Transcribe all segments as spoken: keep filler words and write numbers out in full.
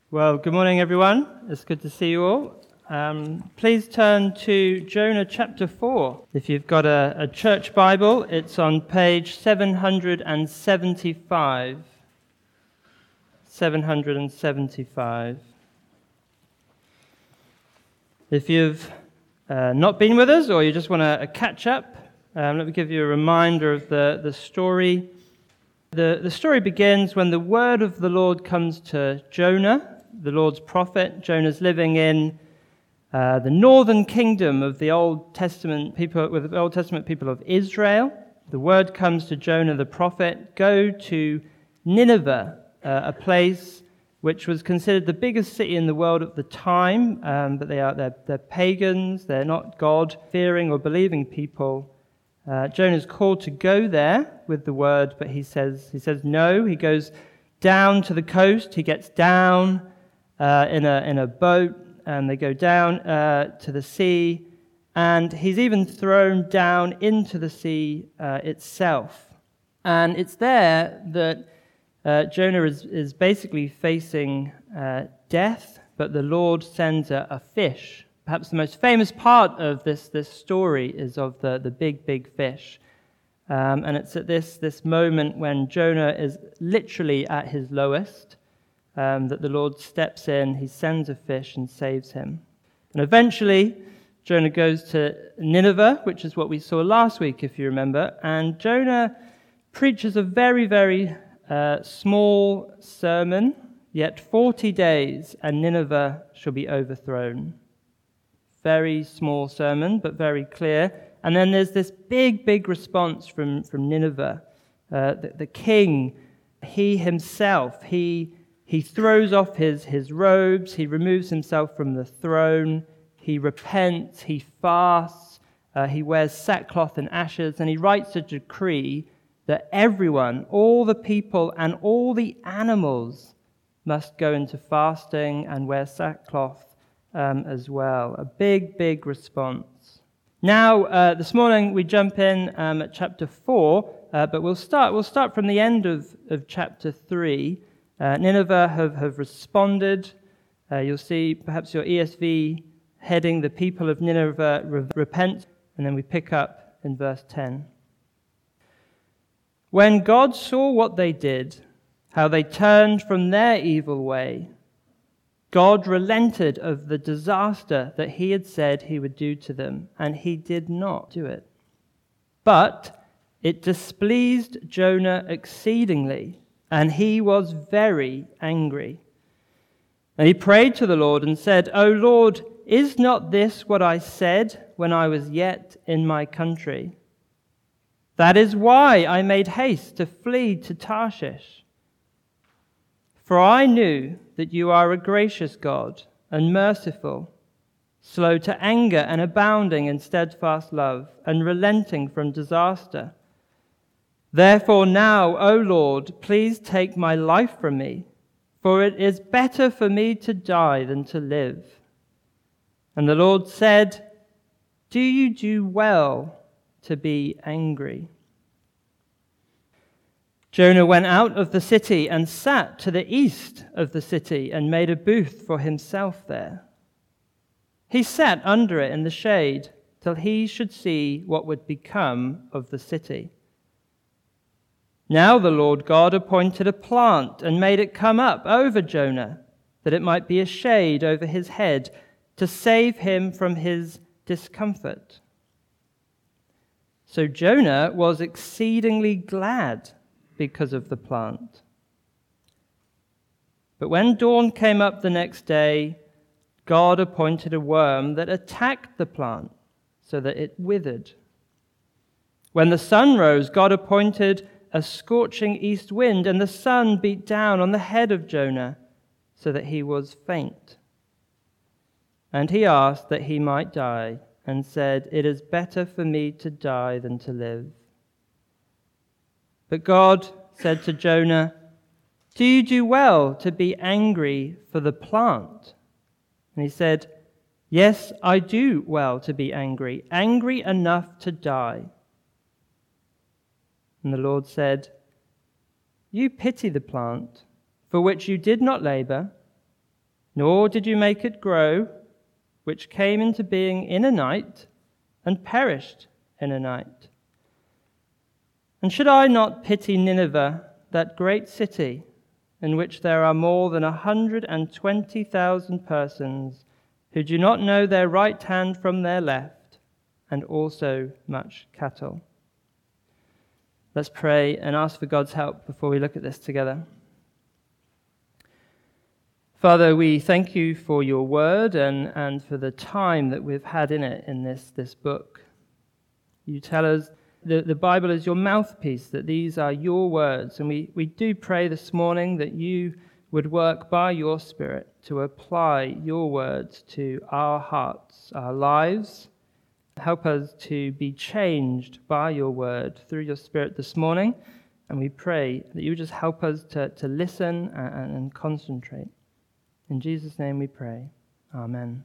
Well, good morning, everyone. It's good to see you all. Um, please turn to Jonah chapter four. If you've got a, a church Bible, it's on page seven hundred seventy-five. seven hundred seventy-five. If you've uh, not been with us or you just want to catch up, um, let me give you a reminder of the, the story. The, the story begins when the word of the Lord comes to Jonah, the Lord's prophet. Jonah's living in uh, the northern kingdom of the Old Testament people, with the Old Testament people of Israel. The word comes to Jonah the prophet, go to Nineveh, uh, a place which was considered the biggest city in the world at the time, um, but they are they're, they're pagans, they're not God-fearing or believing people. Uh, Jonah's called to go there with the word, but he says he says no. He goes down to the coast. He gets down uh, in a in a boat, and they go down uh, to the sea, and he's even thrown down into the sea uh, itself. And it's there that uh, Jonah is is basically facing uh, death, but the Lord sends a, a fish. Perhaps the most famous part of this, this story is of the, the big, big fish. Um, and it's at this, this moment when Jonah is literally at his lowest um, that the Lord steps in, he sends a fish and saves him. And eventually, Jonah goes to Nineveh, which is what we saw last week, if you remember. And Jonah preaches a very, very uh, small sermon, yet forty days, and Nineveh shall be overthrown. Very small sermon, but very clear. And then there's this big, big response from, from Nineveh. Uh, the, the king, he himself, he he throws off his, his robes, he removes himself from the throne, he repents, he fasts, uh, he wears sackcloth and ashes, and he writes a decree that everyone, all the people and all the animals must go into fasting and wear sackcloth Um, as well. A big, big response. Now, uh, this morning we jump in um, at chapter four, uh, but we'll start We'll start from the end of, of chapter three. Uh, Nineveh have, have responded. Uh, you'll see perhaps your E S V heading, the people of Nineveh re- repent, and then we pick up in verse ten. When God saw what they did, how they turned from their evil way, God relented of the disaster that he had said he would do to them, and he did not do it. But it displeased Jonah exceedingly, and he was very angry. And he prayed to the Lord and said, O Lord, is not this what I said when I was yet in my country? That is why I made haste to flee to Tarshish. For I knew that you are a gracious God and merciful, slow to anger and abounding in steadfast love, and relenting from disaster. Therefore now, O Lord, please take my life from me, for it is better for me to die than to live. And the Lord said, Do you do well to be angry? Jonah went out of the city and sat to the east of the city and made a booth for himself there. He sat under it in the shade till he should see what would become of the city. Now the Lord God appointed a plant and made it come up over Jonah, that it might be a shade over his head to save him from his discomfort. So Jonah was exceedingly glad because of the plant. But when dawn came up the next day, God appointed a worm that attacked the plant so that it withered. When the sun rose, God appointed a scorching east wind, and the sun beat down on the head of Jonah so that he was faint. And he asked that he might die, and said, It is better for me to die than to live. But God said to Jonah, Do you do well to be angry for the plant? And he said, Yes, I do well to be angry, angry enough to die. And the Lord said, You pity the plant, for which you did not labor, nor did you make it grow, which came into being in a night and perished in a night. And should I not pity Nineveh, that great city, in which there are more than a hundred and twenty thousand persons who do not know their right hand from their left, and also much cattle? Let's pray and ask for God's help before we look at this together. Father, we thank you for your word and, and for the time that we've had in it in this, this book. You tell us the, the Bible is your mouthpiece, that these are your words. And we, we do pray this morning that you would work by your Spirit to apply your words to our hearts, our lives. Help us to be changed by your word through your Spirit this morning. And we pray that you would just help us to, to listen and, and concentrate. In Jesus' name we pray. Amen.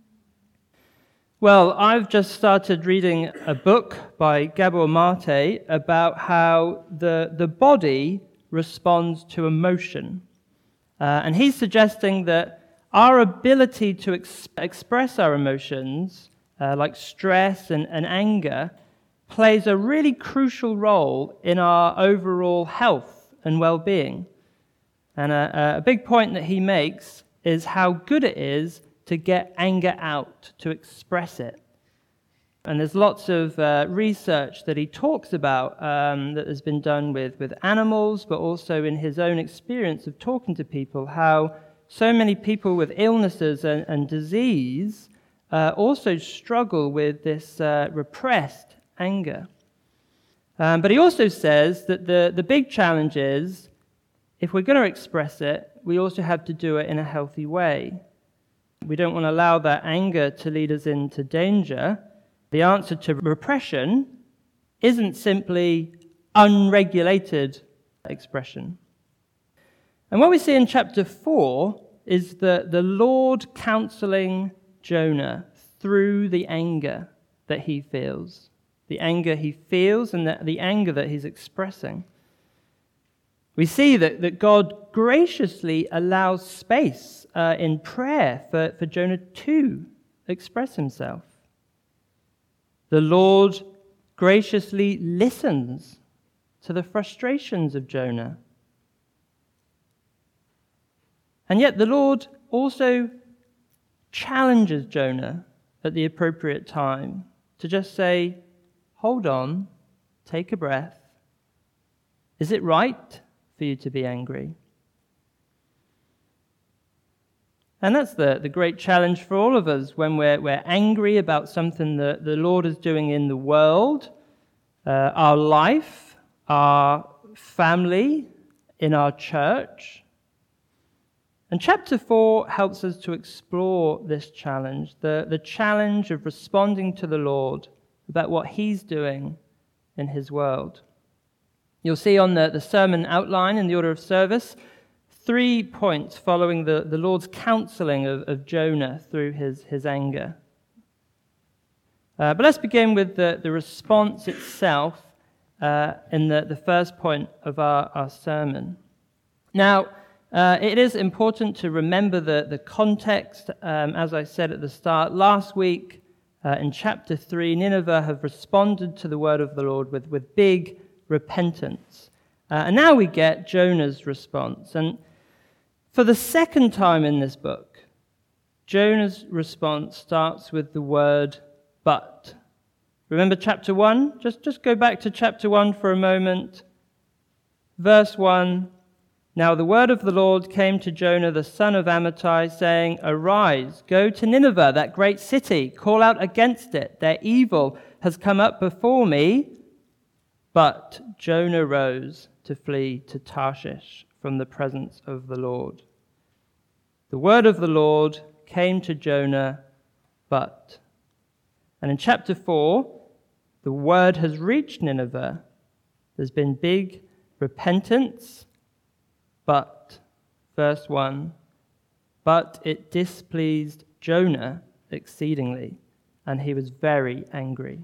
Well, I've just started reading a book by Gabor Mate about how the, the body responds to emotion. Uh, and he's suggesting that our ability to ex- express our emotions, uh, like stress and, and anger, plays a really crucial role in our overall health and well-being. And a, a big point that he makes is how good it is to get anger out, to express it. And there's lots of uh, research that he talks about um, that has been done with, with animals, but also in his own experience of talking to people, how so many people with illnesses and, and disease uh, also struggle with this uh, repressed anger. Um, but he also says that the, the big challenge is, if we're going to express it, we also have to do it in a healthy way. We don't want to allow that anger to lead us into danger. The answer to repression isn't simply unregulated expression. And what we see in chapter four is the, the Lord counseling Jonah through the anger that he feels. The anger he feels and the, the anger that he's expressing. We see that, that God graciously allows space uh, in prayer for, for Jonah to express himself. The Lord graciously listens to the frustrations of Jonah. And yet the Lord also challenges Jonah at the appropriate time to just say, hold on, take a breath. Is it right for you to be angry? And that's the, the great challenge for all of us when we're, we're angry about something that the Lord is doing in the world, uh, our life, our family, in our church. And chapter four helps us to explore this challenge, the, the challenge of responding to the Lord about what he's doing in his world. You'll see on the, the sermon outline in the order of service, three points following the, the Lord's counseling of, of Jonah through his, his anger. Uh, but let's begin with the, the response itself uh, in the, the first point of our, our sermon. Now, uh, it is important to remember the, the context. Um, as I said at the start, last week uh, in chapter three, Nineveh have responded to the word of the Lord with, with big repentance. Uh, and now we get Jonah's response. And for the second time in this book, Jonah's response starts with the word but. Remember chapter one? Just, just go back to chapter one for a moment. Verse one, now the word of the Lord came to Jonah the son of Amittai, saying, arise, go to Nineveh, that great city, call out against it. Their evil has come up before me. But Jonah rose to flee to Tarshish from the presence of the Lord. The word of the Lord came to Jonah, but. And in chapter four, the word has reached Nineveh. There's been big repentance, but, verse one, but it displeased Jonah exceedingly, and he was very angry.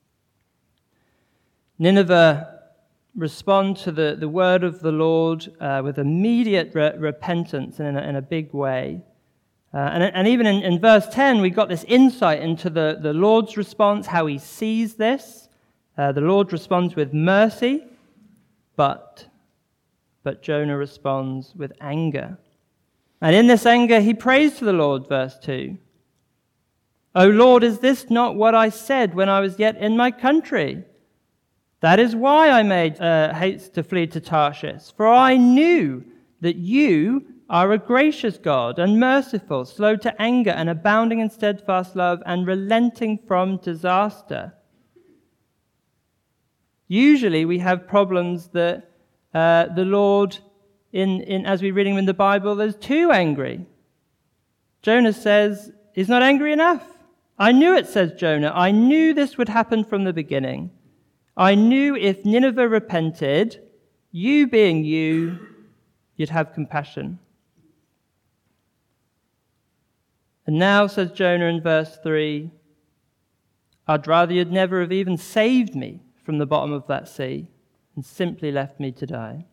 Nineveh respond to the, the word of the Lord uh, with immediate re- repentance and in a, in a big way. Uh, and, and even in, in verse ten, we got this insight into the, the Lord's response, how he sees this. Uh, the Lord responds with mercy, but, but Jonah responds with anger. And in this anger, he prays to the Lord, verse two. O Lord, is this not what I said when I was yet in my country? That is why I made uh, haste to flee to Tarshish, for I knew that you are a gracious God and merciful, slow to anger and abounding in steadfast love and relenting from disaster. Usually we have problems that uh, the Lord, in, in as we read him in the Bible, is too angry. Jonah says he's not angry enough. I knew it, says Jonah. I knew this would happen from the beginning. I knew if Nineveh repented, you being you, you'd have compassion. And now, says Jonah in verse three, I'd rather you'd never have even saved me from the bottom of that sea and simply left me to die.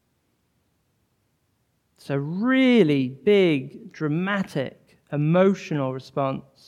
It's a really big, dramatic, emotional response.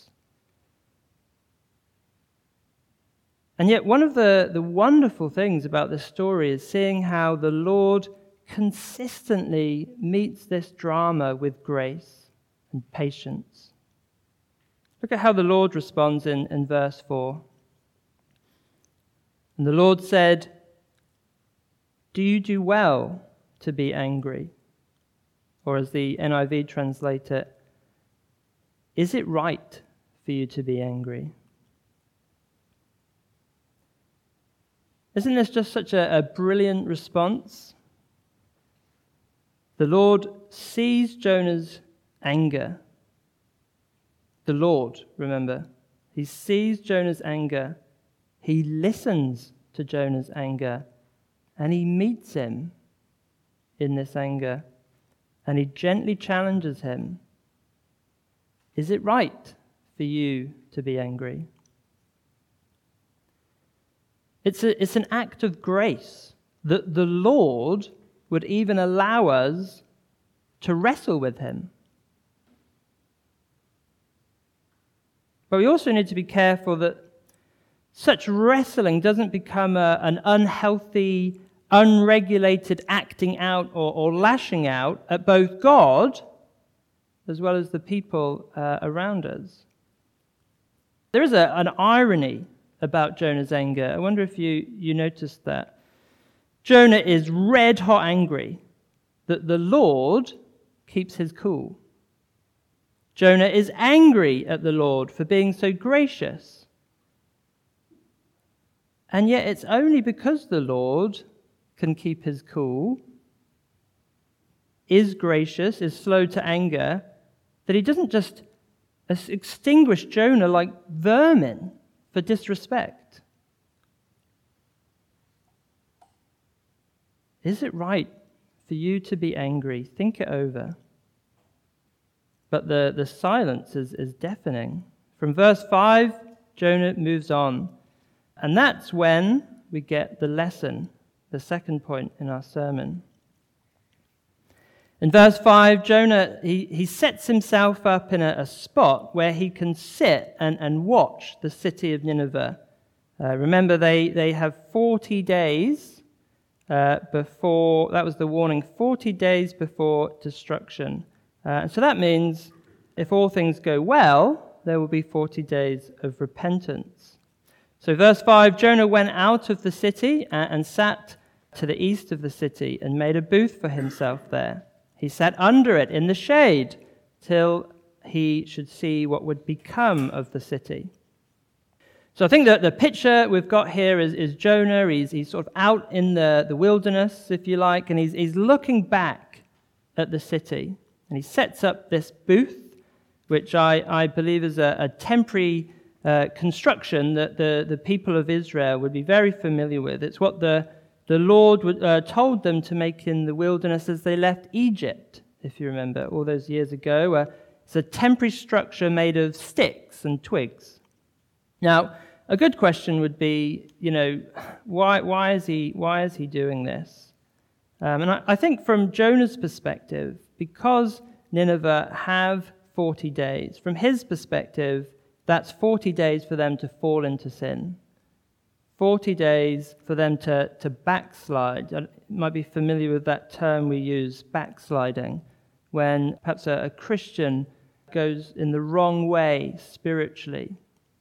And yet one of the, the wonderful things about this story is seeing how the Lord consistently meets this drama with grace and patience. Look at how the Lord responds in, in verse four. And the Lord said, do you do well to be angry? Or as the N I V translate it, is it right for you to be angry? Isn't this just such a, a brilliant response? The Lord sees Jonah's anger. The Lord, remember, he sees Jonah's anger. He listens to Jonah's anger. And he meets him in this anger. And he gently challenges him. Is it right for you to be angry? It's, a, it's an act of grace that the Lord would even allow us to wrestle with him. But we also need to be careful that such wrestling doesn't become a, an unhealthy, unregulated acting out or, or lashing out at both God as well as the people uh, around us. There is a, an irony about Jonah's anger. I wonder if you, you noticed that. Jonah is red-hot angry that the Lord keeps his cool. Jonah is angry at the Lord for being so gracious. And yet it's only because the Lord can keep his cool, is gracious, is slow to anger, that he doesn't just extinguish Jonah like vermin for disrespect. Is it right for you to be angry? Think it over. But the, the silence is, is deafening. From verse five, Jonah moves on. And that's when we get the lesson, the second point in our sermon. In verse five, Jonah, he, he sets himself up in a, a spot where he can sit and, and watch the city of Nineveh. Uh, remember, they, they have forty days uh, before, that was the warning, forty days before destruction. Uh, and so that means if all things go well, there will be forty days of repentance. So verse five, Jonah went out of the city and, and sat to the east of the city and made a booth for himself there. He sat under it in the shade till he should see what would become of the city. So I think that the picture we've got here is, is Jonah. He's, he's sort of out in the, the wilderness, if you like, and he's, he's looking back at the city. And he sets up this booth, which I, I believe is a, a temporary uh, construction that the, the people of Israel would be very familiar with. It's what the The Lord uh, told them to make in the wilderness as they left Egypt, if you remember, all those years ago. Uh, it's a temporary structure made of sticks and twigs. Now, a good question would be, you know, why why is he why is he doing this? Um, and I, I think from Jonah's perspective, because Nineveh have forty days. From his perspective, that's forty days for them to fall into sin. forty days for them to, to backslide. You might be familiar with that term we use, backsliding, when perhaps a, a Christian goes in the wrong way spiritually.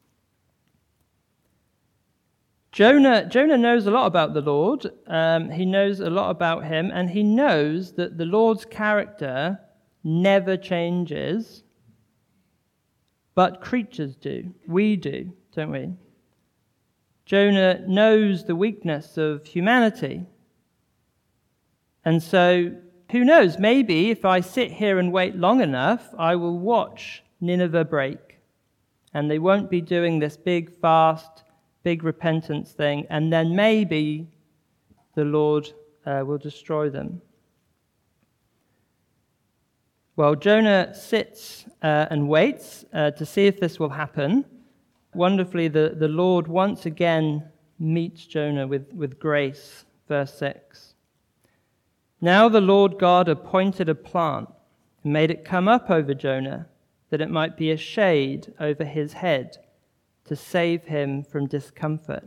Jonah, Jonah knows a lot about the Lord. Um, he knows a lot about him, and he knows that the Lord's character never changes, but creatures do. We do, don't we? Jonah knows the weakness of humanity. And so, who knows, maybe if I sit here and wait long enough, I will watch Nineveh break. And they won't be doing this big fast, big repentance thing, and then maybe the Lord uh, will destroy them. Well, Jonah sits uh, and waits uh, to see if this will happen. Wonderfully, the, the Lord once again meets Jonah with, with grace. Verse six. Now the Lord God appointed a plant and made it come up over Jonah, that it might be a shade over his head, to save him from discomfort.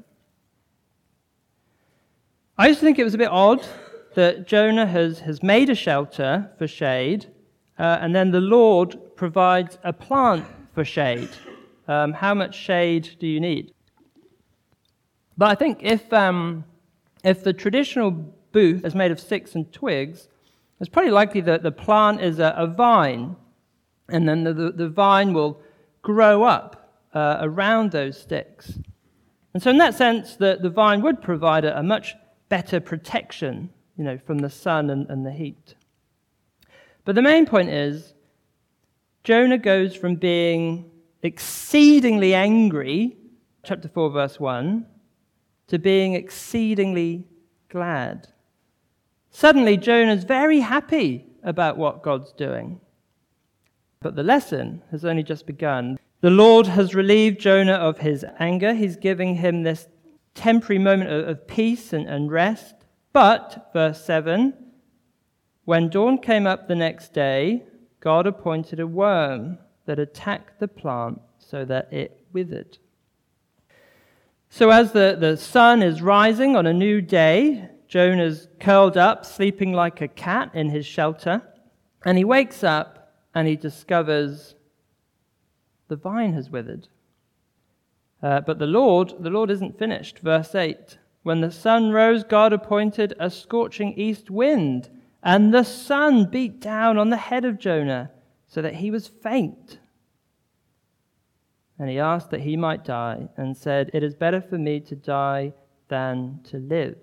I used to think it was a bit odd that Jonah has, has made a shelter for shade, uh, and then the Lord provides a plant for shade. Um, how much shade do you need? But I think if um, if the traditional booth is made of sticks and twigs, it's probably likely that the plant is a, a vine, and then the, the, the vine will grow up uh, around those sticks. And so in that sense, the, the vine would provide a, a much better protection, you know, from the sun and, and the heat. But the main point is, Jonah goes from being exceedingly angry, chapter four, verse one, to being exceedingly glad. Suddenly, Jonah's very happy about what God's doing. But the lesson has only just begun. The Lord has relieved Jonah of his anger. He's giving him this temporary moment of, of peace and, and rest. But, verse seven, when dawn came up the next day, God appointed a worm that attacked the plant so that it withered. So as the, the sun is rising on a new day, Jonah's curled up, sleeping like a cat in his shelter, and he wakes up and he discovers the vine has withered. Uh, but the Lord, the Lord isn't finished. Verse eight, when the sun rose, God appointed a scorching east wind, and the sun beat down on the head of Jonah so that he was faint. And he asked that he might die, and said, "It is better for me to die than to live."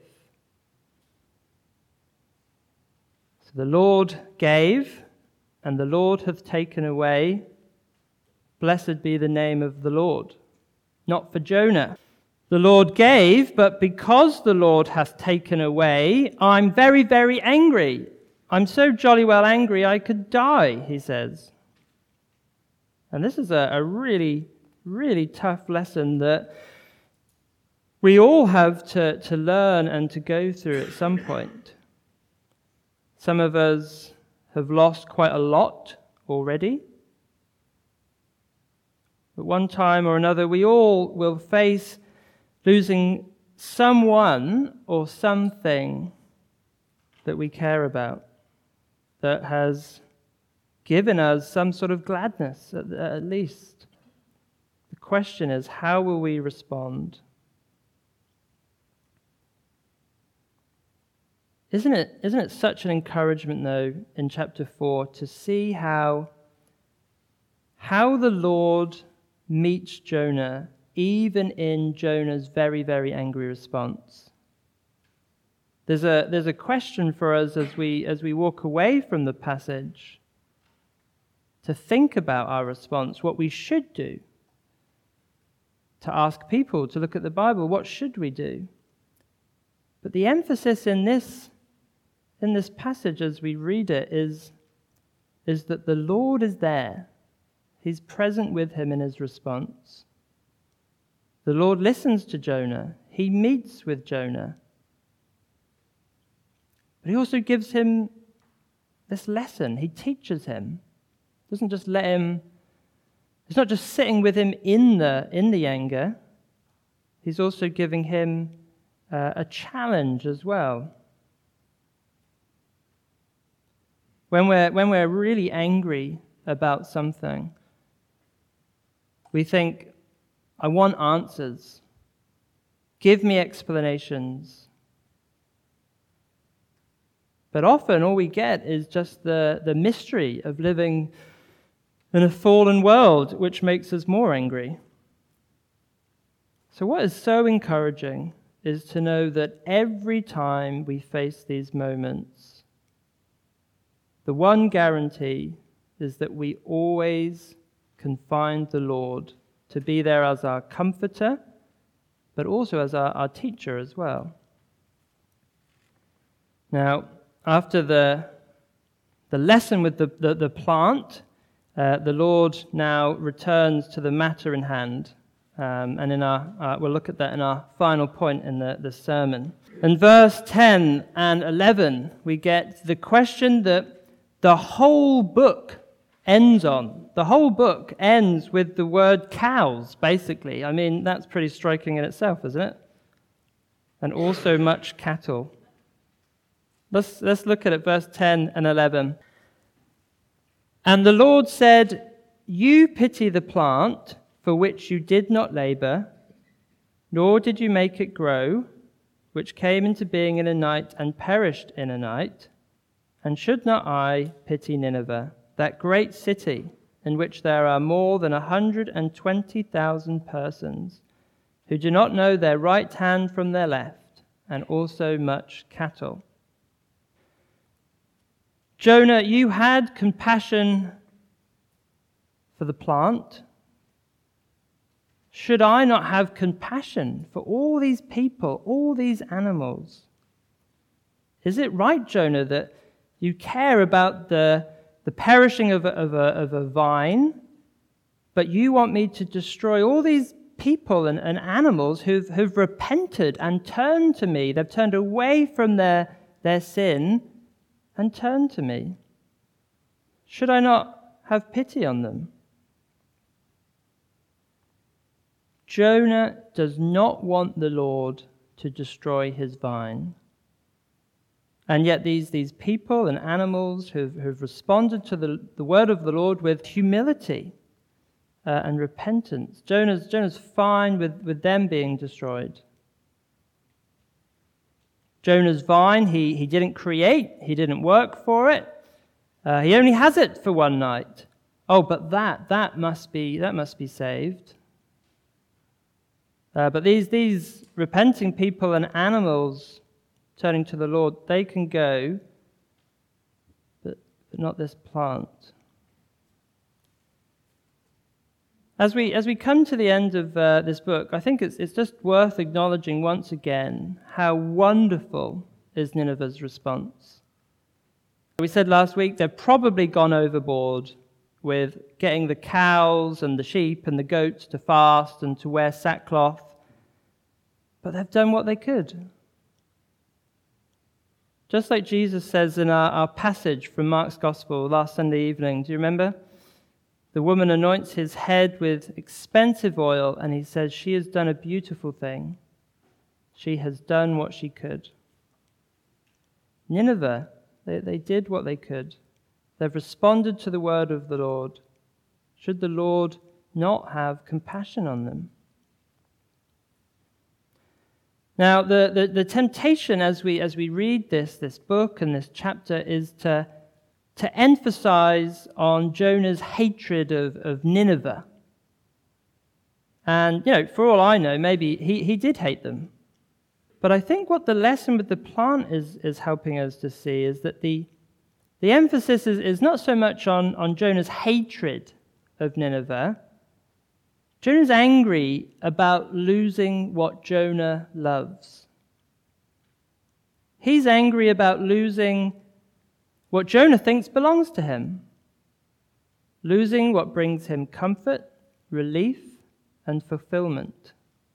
So the Lord gave, and the Lord hath taken away. Blessed be the name of the Lord. Not for Jonah. The Lord gave, but because the Lord hath taken away, I'm very, very angry. I'm so jolly well angry I could die, he says. And this is a, a really, really tough lesson that we all have to, to learn and to go through at some point. Some of us have lost quite a lot already. At one time or another, we all will face losing someone or something that we care about, that has given us some sort of gladness, at, at least. The question is, how will we respond? Isn't it, isn't it such an encouragement, though, in chapter four, to see how, how the Lord meets Jonah, even in Jonah's very, very angry response? There's a, there's a question for us as we, as we walk away from the passage, to think about our response, what we should do, to ask people, to look at the Bible, what should we do? But the emphasis in this in this passage as we read it is, is that the Lord is there. He's present with him in his response. The Lord listens to Jonah. He meets with Jonah. But he also gives him this lesson. He teaches him. Doesn't just let him, it's not just sitting with him in the, in the anger. He's also giving him uh, a challenge as well. When we're, when we're really angry about something, we think, I want answers. Give me explanations. But often all we get is just the, the mystery of living in a fallen world, which makes us more angry. So what is so encouraging is to know that every time we face these moments, the one guarantee is that we always can find the Lord to be there as our comforter, but also as our, our teacher as well. Now, after the, the lesson with the, the, the plant, uh, the Lord now returns to the matter in hand. Um, and in our, uh, we'll look at that in our final point in the, the sermon. In verse ten and eleven, we get the question that the whole book ends on. The whole book ends with the word cows, basically. I mean, that's pretty striking in itself, isn't it? And also much cattle. Let's, let's look at it, verse ten and eleven. And the Lord said, you pity the plant for which you did not labor, nor did you make it grow, which came into being in a night and perished in a night. And should not I pity Nineveh, that great city in which there are more than a hundred and twenty thousand persons who do not know their right hand from their left, and also much cattle? Jonah, you had compassion for the plant. Should I not have compassion for all these people, all these animals? Is it right, Jonah, that you care about the, the perishing of a, of, a, of a vine, but you want me to destroy all these people and, and animals who've, who've repented and turned to me? They've turned away from their, their sin and turned to me. Should I not have pity on them? Jonah does not want the Lord to destroy his vine. And yet these, these people and animals who've, who've responded to the, the word of the Lord with humility uh, and repentance, Jonah's, Jonah's fine with, with them being destroyed. Jonah's vine, he, he didn't create, he didn't work for it. Uh, he only has it for one night. Oh, but that, that must be, that must be saved. Uh, but these, these repenting people and animals turning to the Lord, they can go, but, but not this plant. As we as we come to the end of uh, this book, I think it's it's just worth acknowledging once again how wonderful is Nineveh's response. We said last week they've probably gone overboard with getting the cows and the sheep and the goats to fast and to wear sackcloth, but they've done what they could. Just like Jesus says in our, our passage from Mark's Gospel last Sunday evening, do you remember? The woman anoints his head with expensive oil, and he says, she has done a beautiful thing. She has done what she could. Nineveh, they, they did what they could. They've responded to the word of the Lord. Should the Lord not have compassion on them? Now, the, the, the temptation as we as we read this, this book and this chapter is to to emphasize on Jonah's hatred of, of Nineveh. And, you know, for all I know, maybe he, he did hate them. But I think what the lesson with the plant is, is helping us to see is that the, the emphasis is, is not so much on, on Jonah's hatred of Nineveh. Jonah's angry about losing what Jonah loves. He's angry about losing what Jonah thinks belongs to him, losing what brings him comfort, relief, and fulfillment.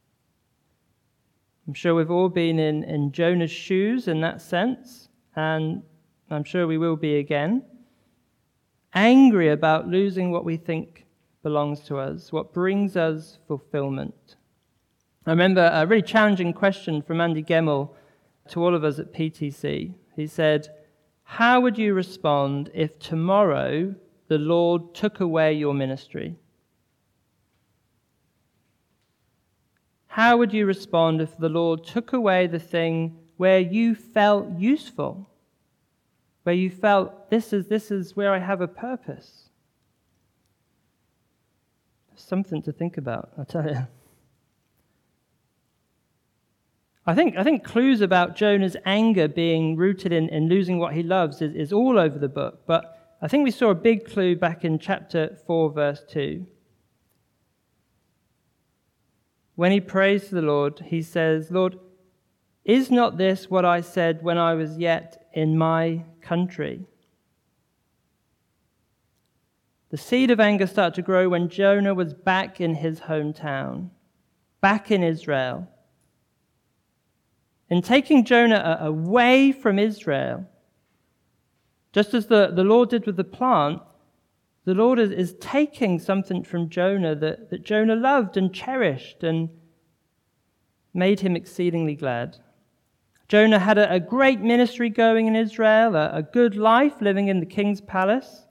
I'm sure we've all been in, in Jonah's shoes in that sense, and I'm sure we will be again. angry about losing what we think belongs to us, what brings us fulfillment. I remember a really challenging question from Andy Gemmell to all of us at P T C. He said, how would you respond if tomorrow the Lord took away your ministry? How would you respond if the Lord took away the thing where you felt useful, where you felt this is this is where I have a purpose? Something to think about, I tell you. I think I think clues about Jonah's anger being rooted in, in losing what he loves is, is all over the book, but I think we saw a big clue back in chapter four, verse two. When he prays to the Lord, he says, Lord, is not this what I said when I was yet in my country? The seed of anger started to grow when Jonah was back in his hometown, back in Israel. In taking Jonah away from Israel, just as the, the Lord did with the plant, the Lord is, is taking something from Jonah that, that Jonah loved and cherished and made him exceedingly glad. Jonah had a, a great ministry going in Israel, a, a good life living in the king's palace.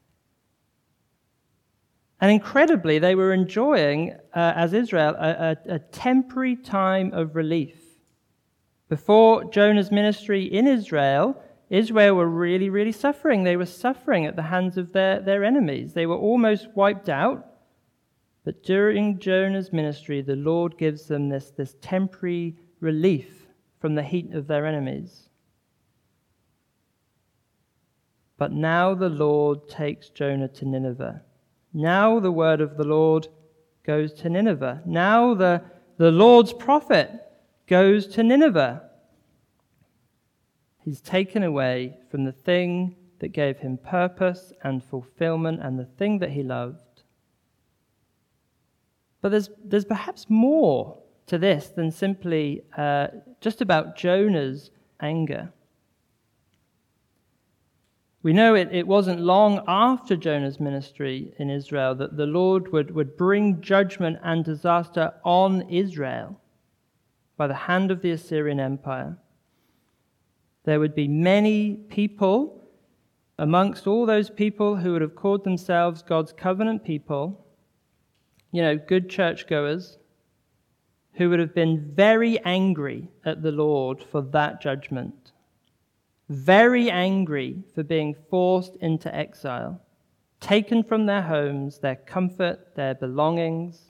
And incredibly, they were enjoying, uh, as Israel, a, a, a temporary time of relief. Before Jonah's ministry in Israel, Israel were really, really suffering. They were suffering at the hands of their, their enemies. They were almost wiped out. But during Jonah's ministry, the Lord gives them this, this temporary relief from the heat of their enemies. But now the Lord takes Jonah to Nineveh. Now the word of the Lord goes to Nineveh. Now the, the Lord's prophet goes to Nineveh. He's taken away from the thing that gave him purpose and fulfillment and the thing that he loved. But there's, there's perhaps more to this than simply uh, just about Jonah's anger. We know it, it wasn't long after Jonah's ministry in Israel that the Lord would, would bring judgment and disaster on Israel by the hand of the Assyrian Empire. There would be many people amongst all those people who would have called themselves God's covenant people, you know, good churchgoers, who would have been very angry at the Lord for that judgment. Very angry for being forced into exile, taken from their homes, their comfort, their belongings.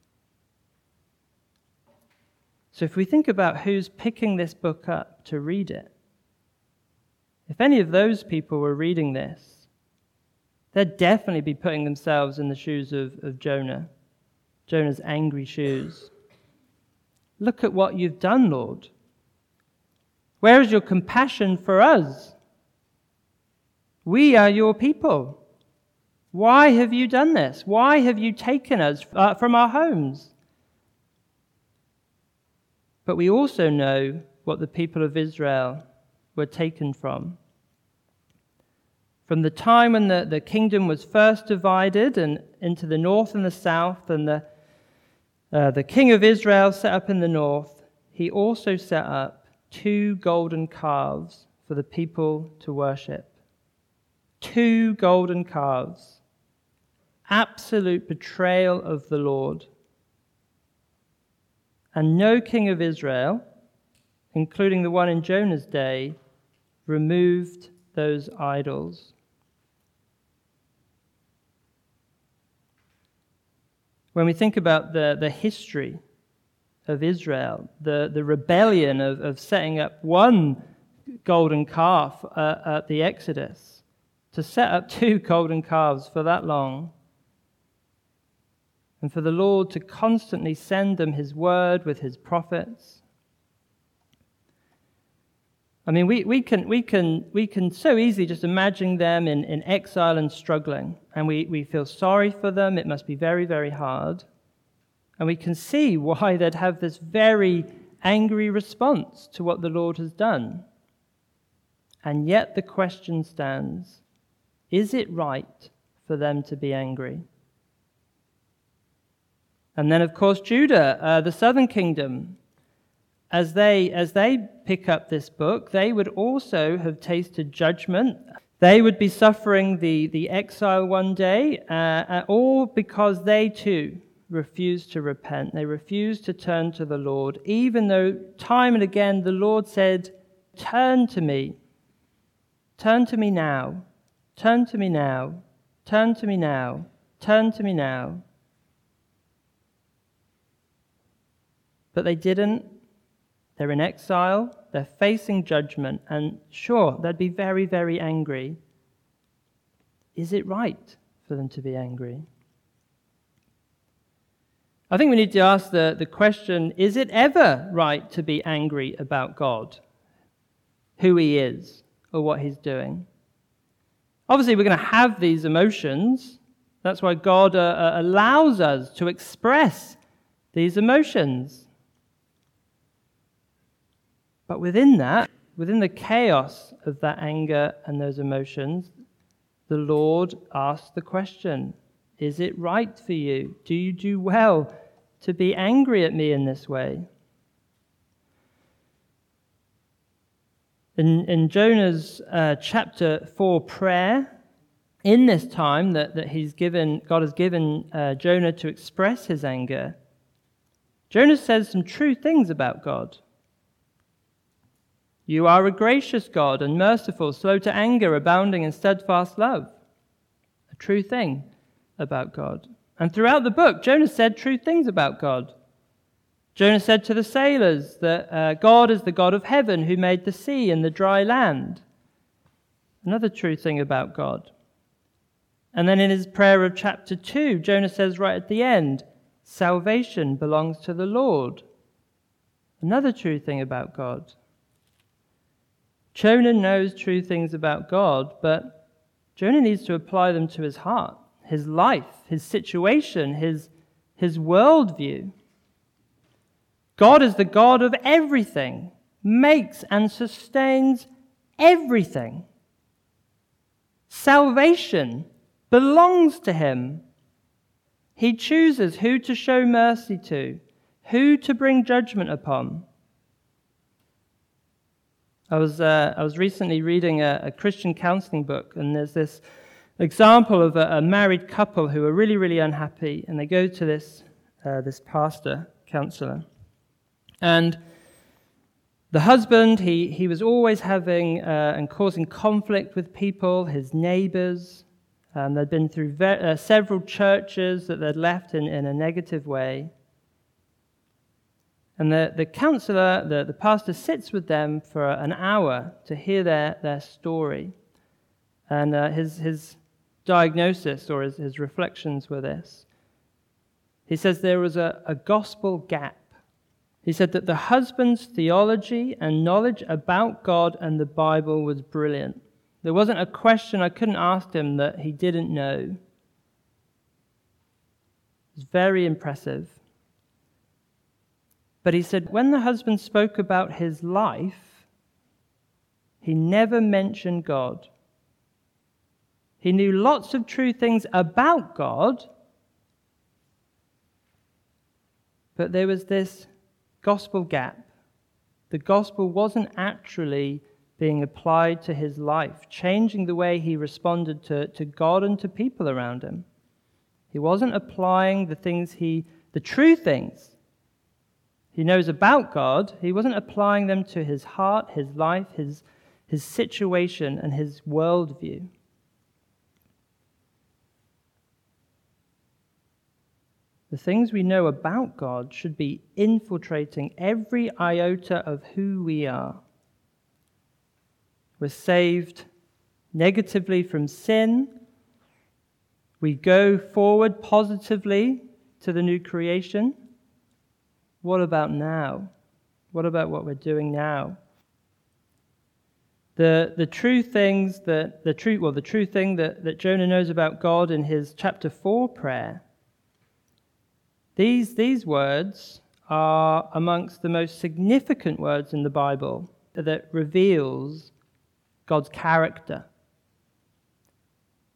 So if we think about who's picking this book up to read it, if any of those people were reading this, they'd definitely be putting themselves in the shoes of, of Jonah, Jonah's angry shoes. Look at what you've done, Lord. Where is your compassion for us? We are your people. Why have you done this? Why have you taken us uh, from our homes? But we also know what the people of Israel were taken from. From the time when the, the kingdom was first divided and into the north and the south, and the, uh, the king of Israel set up in the north, he also set up two golden calves for the people to worship. Two golden calves. Absolute betrayal of the Lord. And no king of Israel, including the one in Jonah's day, removed those idols. When we think about the, the history of Israel, the, the rebellion of, of setting up one golden calf uh, at the Exodus, to set up two golden calves for that long, and for the Lord to constantly send them his word with his prophets. I mean, we, we can we can we can so easily just imagine them in, in exile and struggling, and we, we feel sorry for them. It must be very, very hard. And we can see why they'd have this very angry response to what the Lord has done. And yet the question stands, Is it right for them to be angry? And then, of course, Judah, uh, the southern kingdom, as they as they pick up this book, they would also have tasted judgment. They would be suffering the, the exile one day, uh, all because they too refused to repent. They refused to turn to the Lord, even though time and again the Lord said, "Turn to me. Turn to me now. Turn to me now. Turn to me now. Turn to me now." But they didn't. They're in exile. They're facing judgment. And sure, they'd be very, very angry. Is it right for them to be angry? I think we need to ask the, the question, is it ever right to be angry about God, who he is, or what he's doing? Obviously, we're going to have these emotions. That's why God uh, allows us to express these emotions. But within that, within the chaos of that anger and those emotions, the Lord asks the question, is it right for you? Do you do well to be angry at me in this way? In, in Jonah's uh, chapter four prayer, in this time that, that he's given, God has given uh, Jonah to express his anger, Jonah says some true things about God. You are a gracious God and merciful, slow to anger, abounding in steadfast love. A true thing about God. And throughout the book, Jonah said true things about God. Jonah said to the sailors that uh, God is the God of heaven who made the sea and the dry land. Another true thing about God. And then in his prayer of chapter two, Jonah says right at the end, salvation belongs to the Lord. Another true thing about God. Jonah knows true things about God, but Jonah needs to apply them to his heart, his life, his situation, his, his worldview. God is the God of everything, makes and sustains everything. Salvation belongs to him. He chooses who to show mercy to, who to bring judgment upon. I was uh, I was recently reading a, a Christian counseling book, and there's this example of a, a married couple who are really, really unhappy, and they go to this uh, this pastor, counselor. And the husband, he, he was always having uh, and causing conflict with people, his neighbors. Um, they'd been through ve- uh, several churches that they'd left in, in a negative way. And the, the counselor, the, the pastor, sits with them for an hour to hear their, their story. And uh, his, his diagnosis or his, his reflections were this. He says there was a, a gospel gap. He said that the husband's theology and knowledge about God and the Bible was brilliant. There wasn't a question I couldn't ask him that he didn't know. It was very impressive. But he said when the husband spoke about his life, he never mentioned God. He knew lots of true things about God, but there was this gospel gap. The gospel wasn't actually being applied to his life, changing the way he responded to, to God and to people around him. He wasn't applying the things he, the true things he knows about God, he wasn't applying them to his heart, his life, his, his situation, and his worldview. The things we know about God should be infiltrating every iota of who we are. We're saved negatively from sin. We go forward positively to the new creation. What about now? What about what we're doing now? The the true things that the true well the true thing that, that Jonah knows about God in his chapter four prayer. These these words are amongst the most significant words in the Bible that reveals God's character.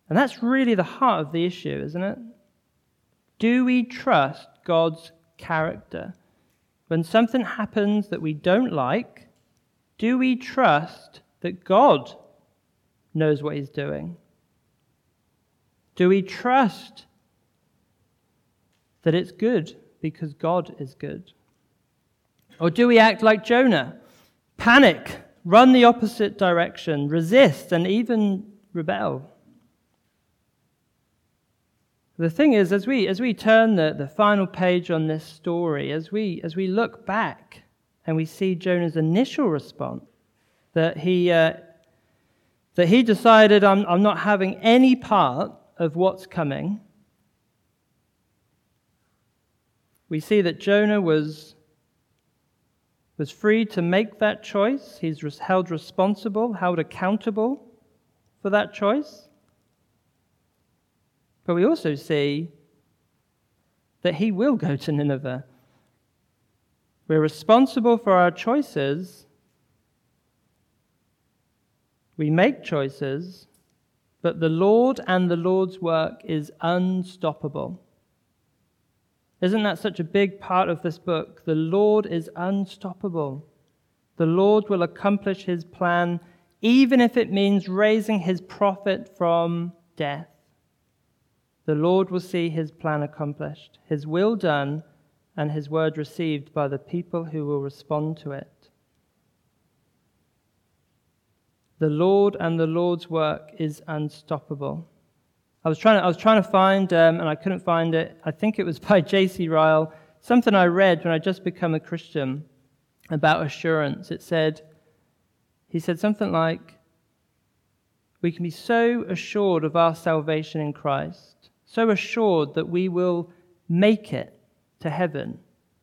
And that's really the heart of the issue, isn't it? Do we trust God's character? When something happens that we don't like, do we trust that God knows what he's doing? Do we trust that it's good because God is good? Or do we act like Jonah? Panic, run the opposite direction, resist, and even rebel? The thing is, as we as we turn the, the final page on this story, as we as we look back and we see Jonah's initial response, that he uh, that he decided, I'm I'm not having any part of what's coming. We see that Jonah was was free to make that choice. He's held responsible, held accountable for that choice. But we also see that he will go to Nineveh. We're responsible for our choices. We make choices, but the Lord and the Lord's work is unstoppable. Isn't that such a big part of this book? The Lord is unstoppable. The Lord will accomplish his plan, even if it means raising his prophet from death. The Lord will see his plan accomplished, his will done, and his word received by the people who will respond to it. The Lord and the Lord's work is unstoppable. I was trying to, I was trying to find, um, and I couldn't find it. I think it was by J C Ryle, something I read when I just become a Christian about assurance. It said, he said something like, we can be so assured of our salvation in Christ, so assured that we will make it to heaven.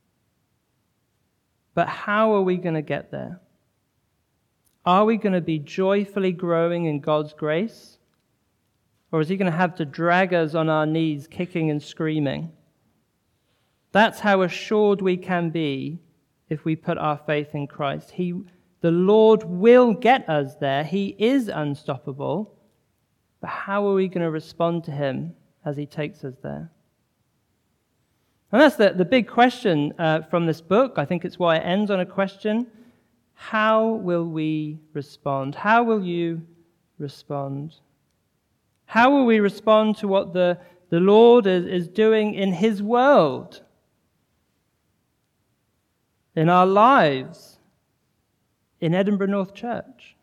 But how are we going to get there? Are we going to be joyfully growing in God's grace? Or is he going to have to drag us on our knees, kicking and screaming? That's how assured we can be if we put our faith in Christ. He, the Lord will get us there. He is unstoppable. But how are we going to respond to him as he takes us there? And that's the, the big question uh, from this book. I think it's why it ends on a question. How will we respond? How will you respond? How will we respond to what the, the Lord is, is doing in his world, in our lives, in Edinburgh North Church?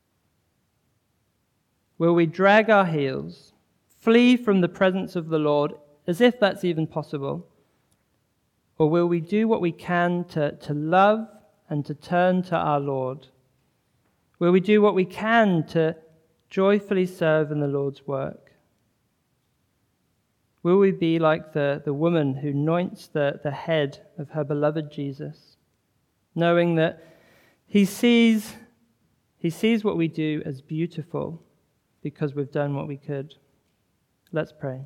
Will we drag our heels, flee from the presence of the Lord, as if that's even possible? Or will we do what we can to, to love and to turn to our Lord? Will we do what we can to joyfully serve in the Lord's work? Will we be like the, the woman who anoints the, the head of her beloved Jesus, knowing that he sees, he sees what we do as beautiful because we've done what we could? Let's pray.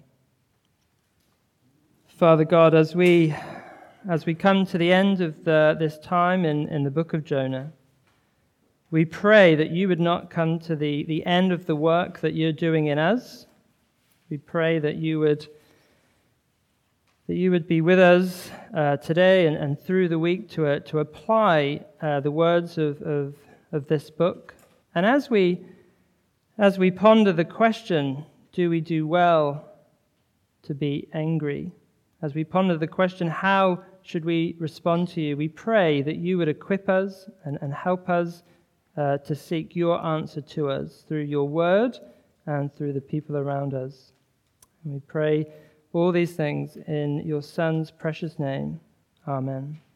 Father God, as we as we come to the end of the, this time in, in the book of Jonah, we pray that you would not come to the, the end of the work that you're doing in us. We pray that you would that you would be with us uh, today and, and through the week to uh, to apply uh, the words of, of of this book. And as we as we ponder the question, do we do well to be angry? As we ponder the question, how should we respond to you? We pray that you would equip us and, and help us uh, to seek your answer to us through your word and through the people around us. And we pray all these things in your Son's precious name. Amen.